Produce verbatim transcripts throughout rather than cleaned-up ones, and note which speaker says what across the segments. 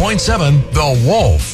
Speaker 1: point seven The Wolf.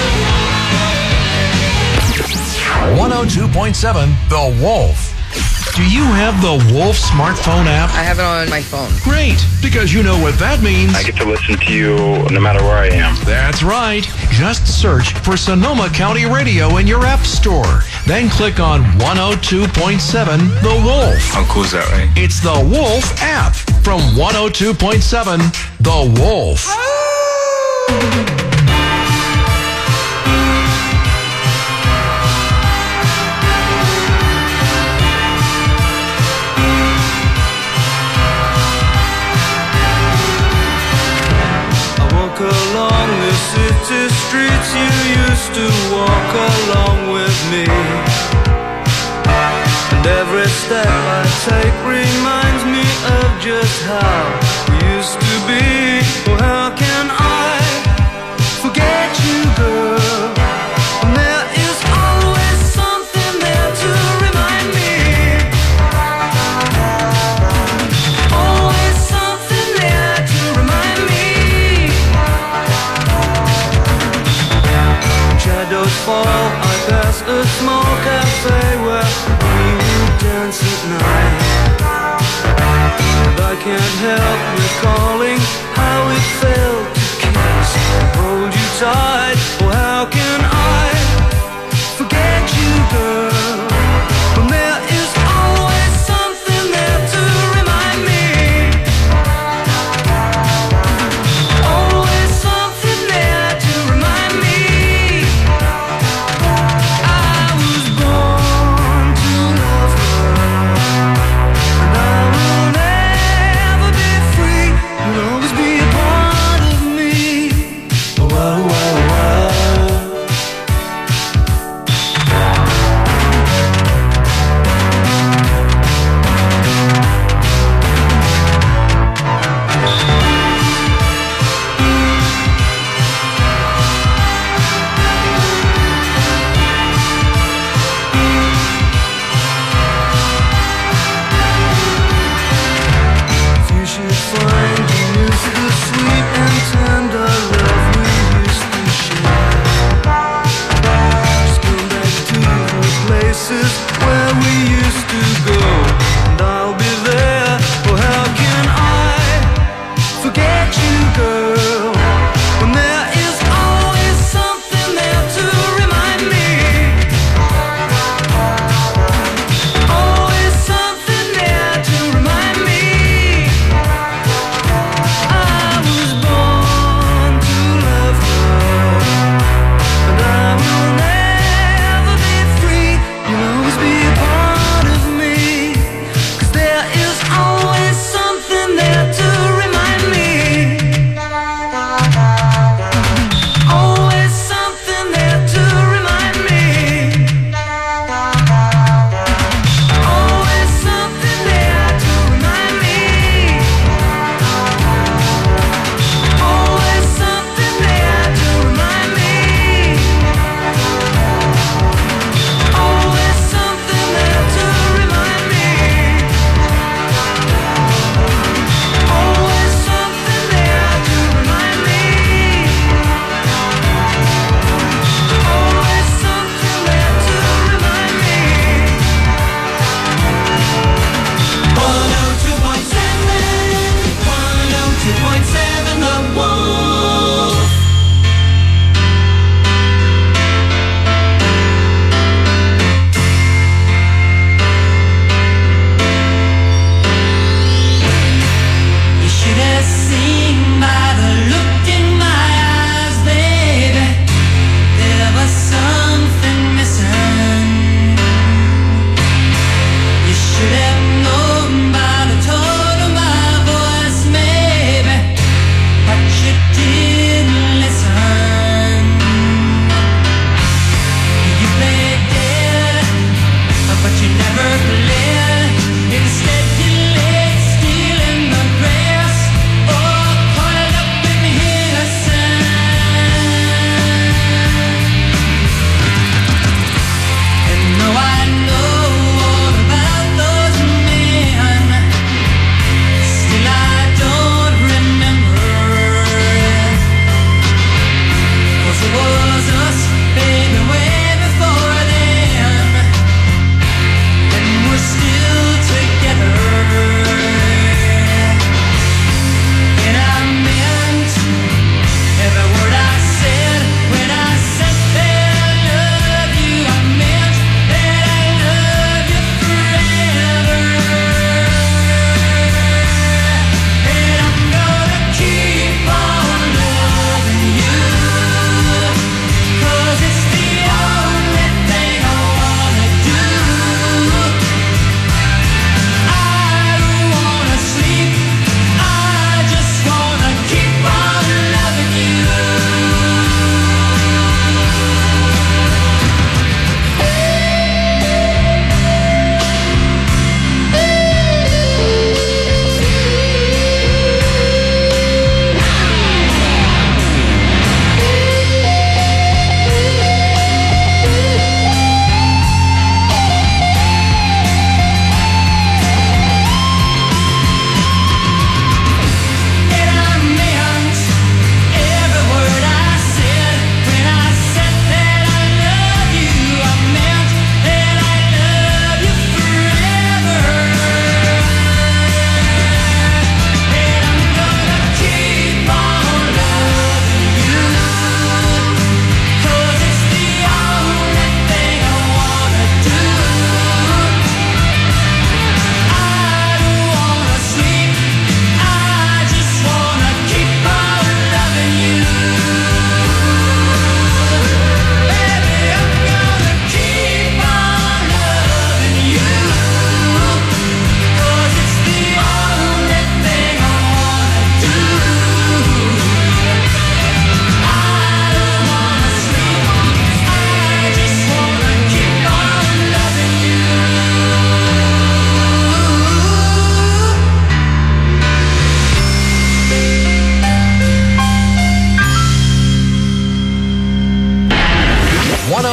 Speaker 1: one oh two point seven The Wolf. Do you have the Wolf smartphone app?
Speaker 2: I have it on my phone.
Speaker 1: Great, because you know what that means.
Speaker 3: I get to listen to you no matter where I am.
Speaker 1: That's right. Just search for Sonoma County Radio in your app store. Then click on one oh two point seven The Wolf.
Speaker 3: How cool is that, right?
Speaker 1: It's the Wolf app from one oh two point seven The Wolf.
Speaker 4: Along the city streets you used to walk along with me, and every step I take reminds me of just how we used to be. Oh, how can I forget you, girl? And there is always something there to remind me. Always something there to remind me. Shadows fall, I pass a small cafe where we would dance at night. And I can't help recalling how it felt to kiss and hold you tight. Oh, how can I forget you, girl? When there is always something there to remind me. Always something there to remind me. Whoa, whoa, whoa.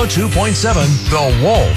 Speaker 1: oh two point seven The Wolf.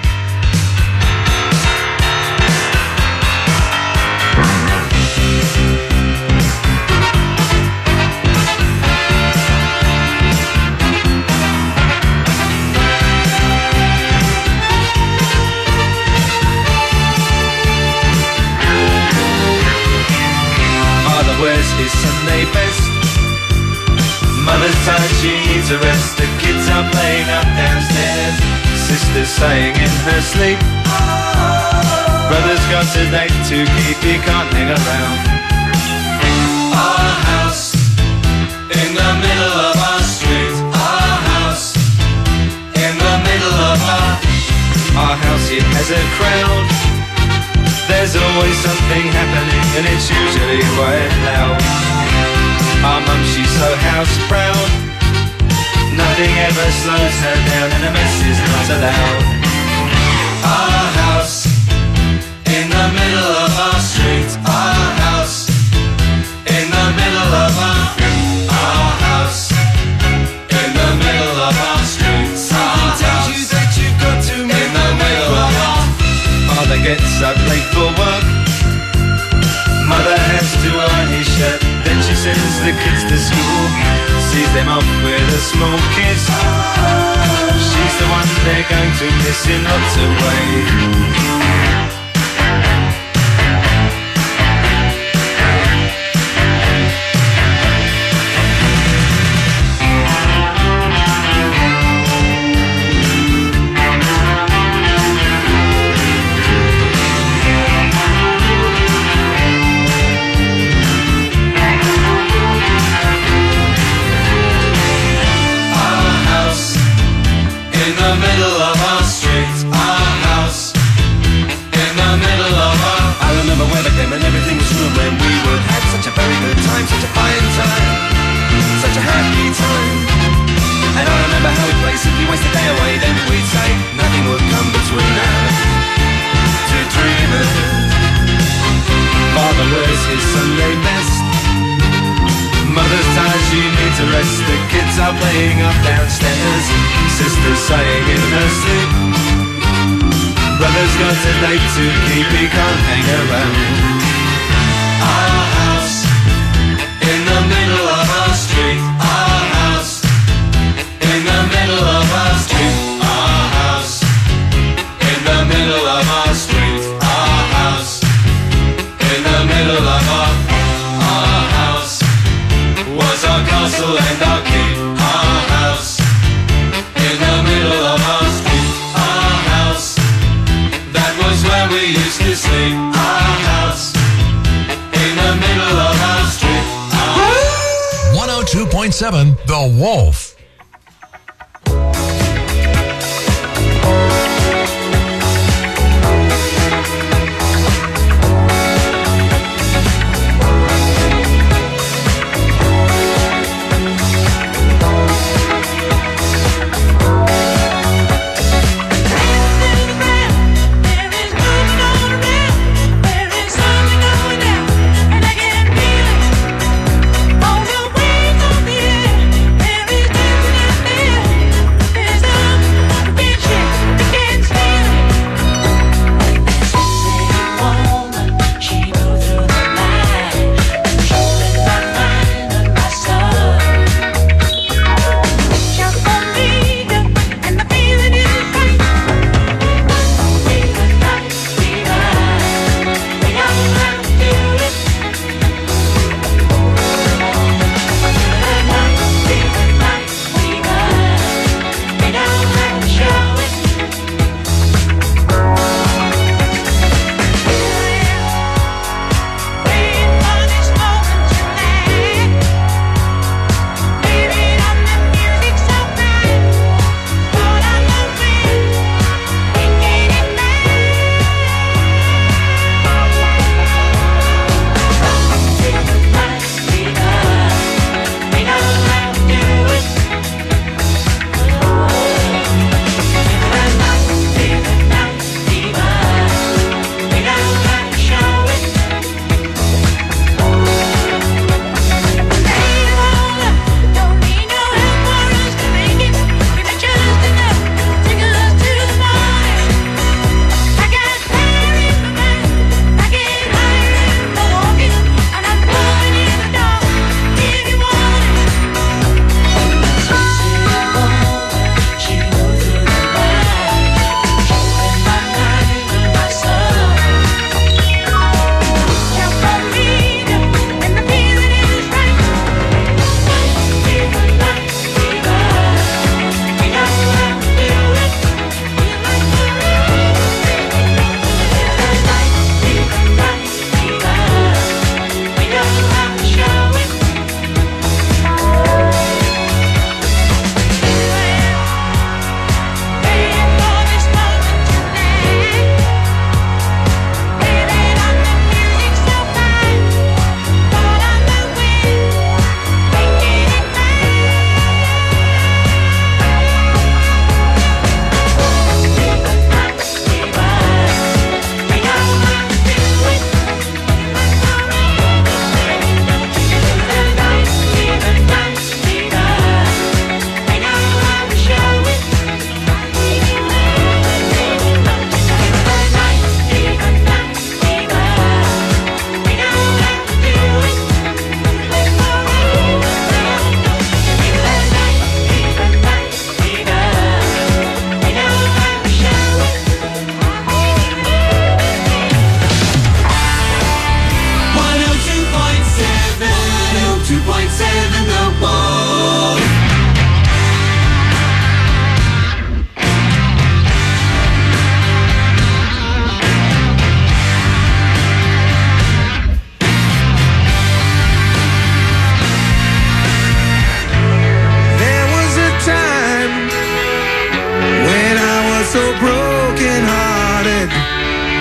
Speaker 4: Wears his Sunday best. Mother's tired, she needs a rest. The kids are playing up downstairs. Sister's saying in her sleep, brother's got a date to keep, he can't hang around. Our house in the middle of our street. Our house in the middle of our Our house, it has a crowd. There's always something happening and it's usually quite loud. Our mum, she's so house proud. Nothing ever slows her down and a mess is not allowed. Our house in the middle of our street. Our house in the middle of our Our house in the middle of our street. Our tells you that you've got to in the middle of our Father gets up late for work. Mother has to iron his shirt. Then she sends the kids to school, sees them off with a small kiss. She's the one they're going to miss in lots of ways. In the middle of our street, our house in the middle of our I remember when I came and everything was new, when we would have such a very good time, such a fine time, such a happy time. And I remember how we'd play, simply waste the day away. Then we'd say nothing would come between us, two dreamers. Father wears his Sunday best. Mother's tired, she needs a rest. The kids are playing up downstairs. Sister's saying in her sleep, brother's got a date to keep, he can't hang around. Our house in the middle of our street. Our house in the middle of our street. Our house in the middle of our street. Our house in the middle of our Our house was our castle and our keep. Our house in the middle of our street. Our house, that was where we used to sleep. Our house in the middle of our street. Our
Speaker 1: one oh two point seven The Wolf.
Speaker 2: All the waves of the air, there is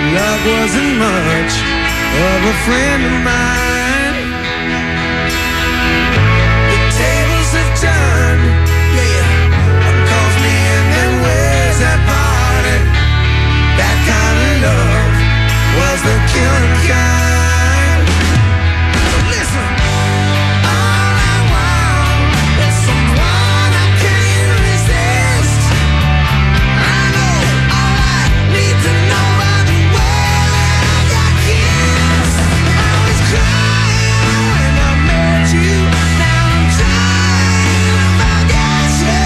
Speaker 4: luck wasn't much of a friend of mine. The tables have turned, yeah. One calls me and then where's that party? That kind of love was the killing kind. So listen, all I want is someone I can't resist. I know all I need to know by the way I got kissed. I was crying when I met you. Now I'm trying to forget you.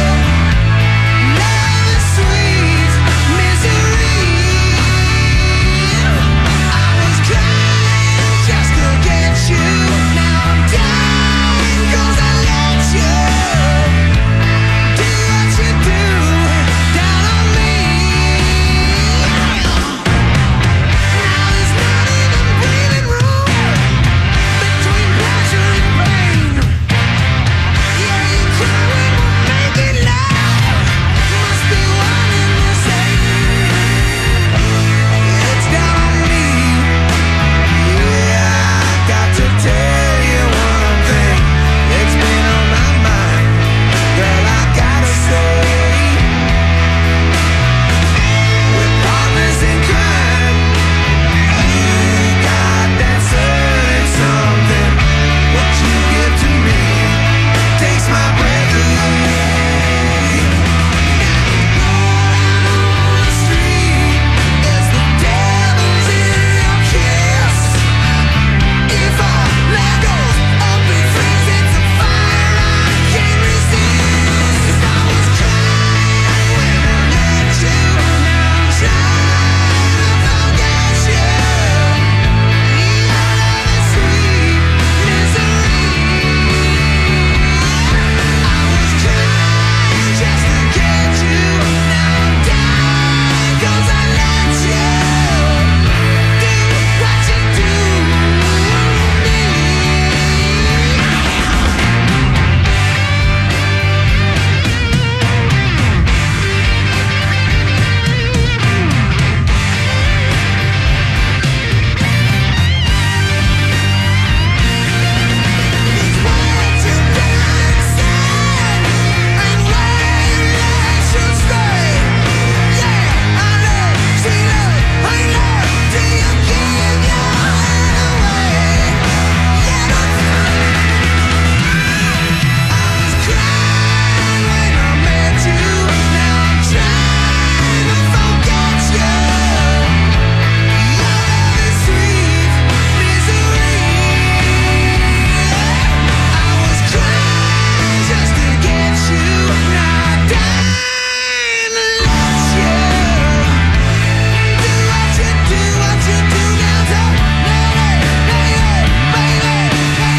Speaker 4: Love is sweet misery. I was crying just to get you. Now I'm dying 'cause I let you do what you do down on me. Now there's not even breathing room between pleasure and pain. Yeah, you cry when we're making love. Must be one and the same. It's down on me. Yeah, I got to tell you one thing. It's been on my mind, girl. I gotta say, we're partners in crime. You got that certain something. What you give to me takes my breath away. On the street, there's the devil's in your kiss. If our let goes up in flames, it's a fire I can't resist. I was crying when I met you. Now I'm trying to forget you. Your love is sweet misery. I was crying just to get you. Now I'm dying 'cause I let you do what you do to me. These words you've been said and where they should stay. Yeah, I know, sweet love, honey love, do you give your hand away? Yeah, I was crying when I met you. Now I'm trying to forget you. Your love is sweet misery. I was crying just to get you. Now I'm dying to let you do what you do, what you do now. So, baby, baby,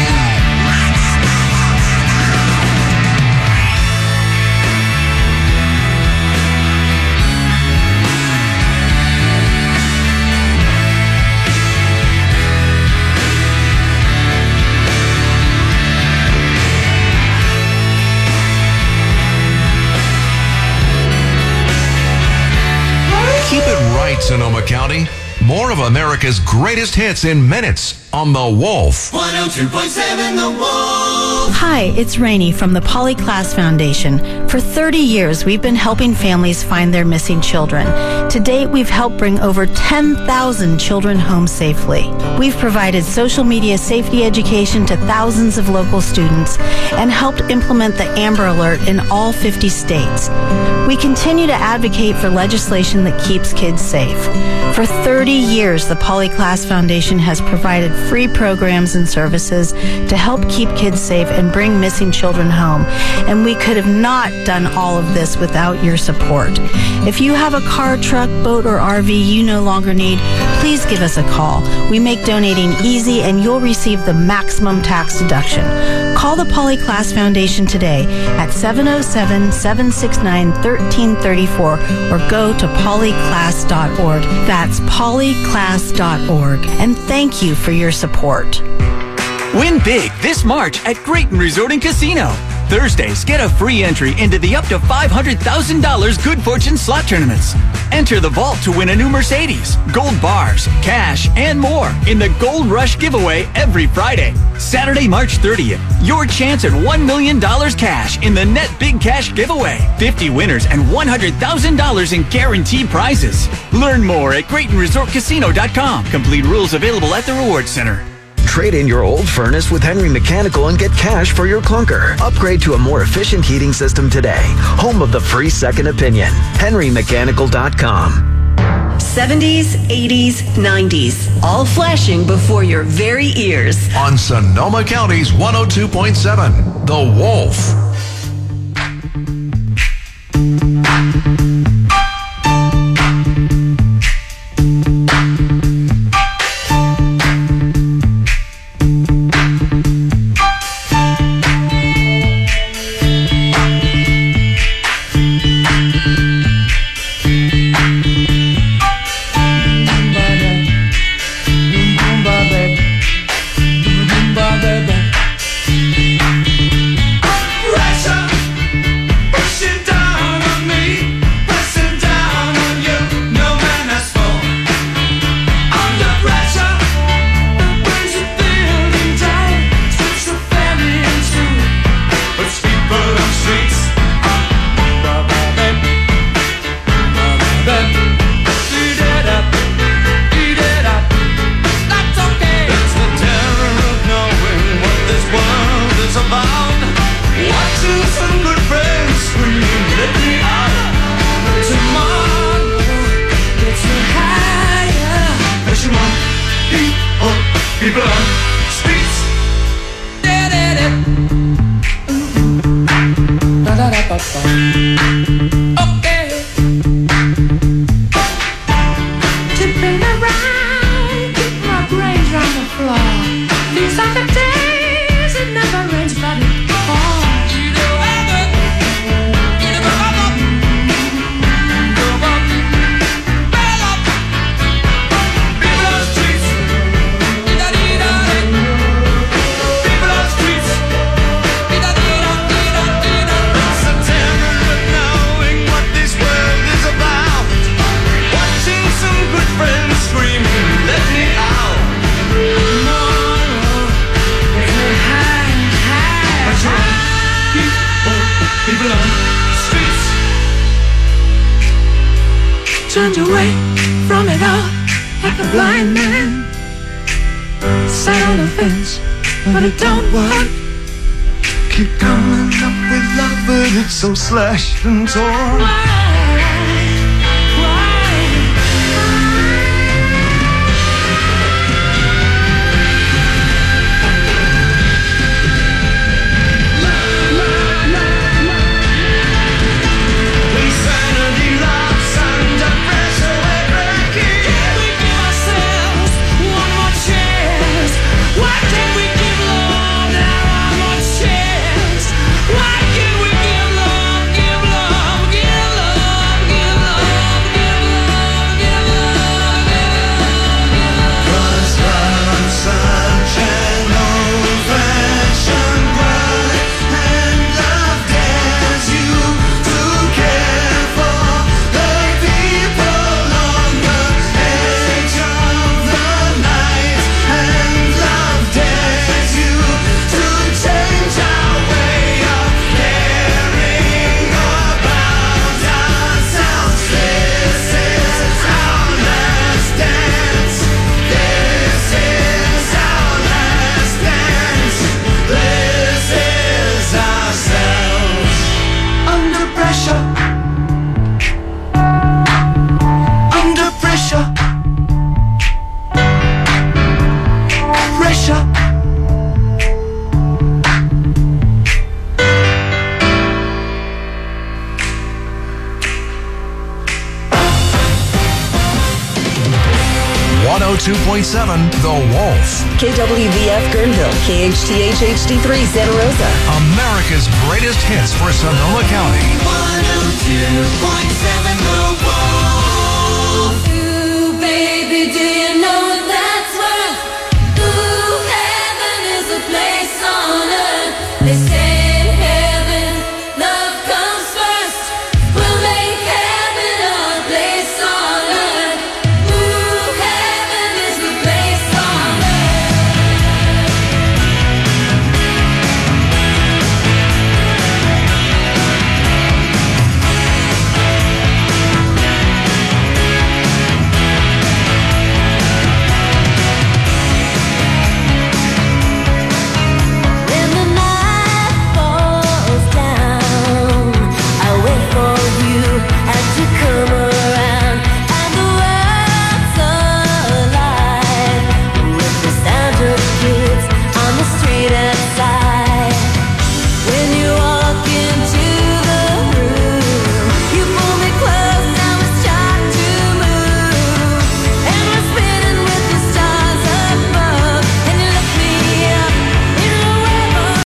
Speaker 1: Keep it right, Sonoma County. More of America's greatest hits in minutes on The Wolf.
Speaker 4: one oh two point seven The Wolf.
Speaker 2: Hi, it's Rainey from the Polyclass Foundation. For thirty years, we've been helping families find their missing children. To date, we've helped bring over ten thousand children home safely. We've provided social media safety education to thousands of local students and helped implement the Amber Alert in all fifty states. We continue to advocate for legislation that keeps kids safe. For thirty years, the Polyclass Foundation has provided free programs and services to help keep kids safe and bring missing children home. And we could have not done all of this without your support. If you have a car, truck, boat, or R V you no longer need, please give us a call. We make donating easy and you'll receive the maximum tax deduction. Call the Polyclass Foundation today at seven oh seven, seven six nine, one three three four or go to polyclass dot org. That's polyclass dot org. And thank you for your support.
Speaker 5: Win big this March at Grayton Resort and Casino. Thursdays, get a free entry into the up to five hundred thousand dollars Good Fortune slot tournaments. Enter the vault to win a new Mercedes, gold bars, cash, and more in the Gold Rush giveaway every Friday. Saturday, March thirtieth, your chance at one million dollars cash in the Net Big Cash giveaway. fifty winners and one hundred thousand dollars in guaranteed prizes. Learn more at Grayton Resort Casino dot com. Complete rules available at the Rewards Center.
Speaker 6: Trade in your old furnace with Henry Mechanical and get cash for your clunker. Upgrade to a more efficient heating system today. Home of the free second opinion. Henry Mechanical dot com.
Speaker 7: seventies, eighties, nineties, all flashing before your very ears.
Speaker 1: On Sonoma County's one oh two point seven, The Wolf.
Speaker 8: Turned away from it all like a blind man. Sat on the fence, but it don't work.
Speaker 4: Keep coming up with love, but it's so slashed and torn.
Speaker 8: Why?
Speaker 1: one oh two point seven, The Wolf.
Speaker 7: K W V F Guerneville, K H T H H D three Santa Rosa.
Speaker 1: America's greatest hits for Sonoma County.
Speaker 4: one oh two point seven The Wolf.